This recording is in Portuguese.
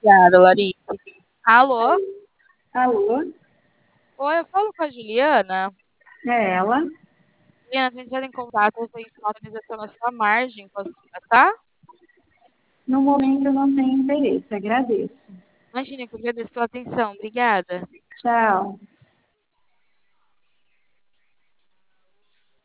Obrigada, Larissa. Alô? Alô? Oi, eu falo com a Juliana. É ela? Juliana, a gente já em contato referente à atualização da sua margem. Posso te passar? No momento eu não tenho interesse, agradeço. Imagina que eu agradeço a sua atenção. Obrigada. Tchau.